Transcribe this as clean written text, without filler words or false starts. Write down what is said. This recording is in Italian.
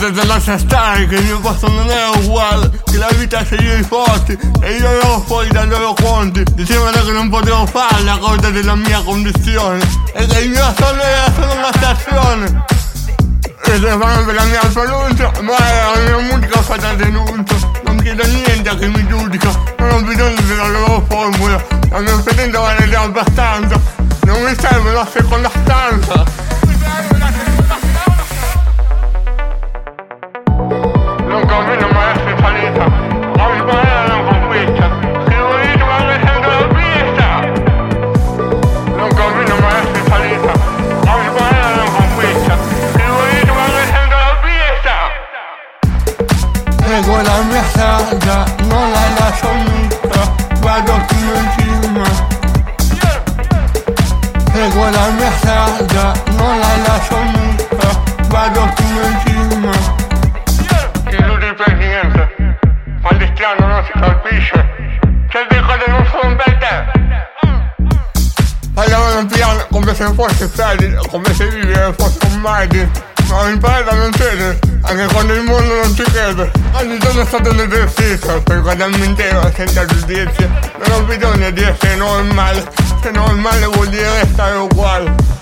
te lascia stare, che il mio posto non è uguale, che la vita sceglie i forti e io ero fuori dai loro conti. Dicevano che non potevo farla a causa della mia condizione e che il mio sogno era solo una stazione. E se fanno per la mia salute, ma la mia musica fa da denuncia. Non chiedo niente a chi mi giudica, non ho bisogno della loro formula. La mia esperienza vale già abbastanza, non mi serve la seconda stanza. Non conviene mai essere salita, oggi parla non conquista. Se volete magari sempre la pista. Non conviene mai essere salita, oggi parla non conquista. Se volete magari sempre la pista. Seguo la mia strada, non la lascio mica, vado fino in cima. Seguo la mia strada, non la lascio mica, vado fino in cima. Niente, quando è strano non si colpisce, certe cose non sono per te. Parlavano piano come se fosse freddo, come se vivere fosse un margine, ma ho imparato a non credere, anche quando il mondo non ci crede. Ogni giorno è stato un esercizio per guardarmi intero senza giudizio. Non ho bisogno di essere normale, se normale vuol dire restare uguale.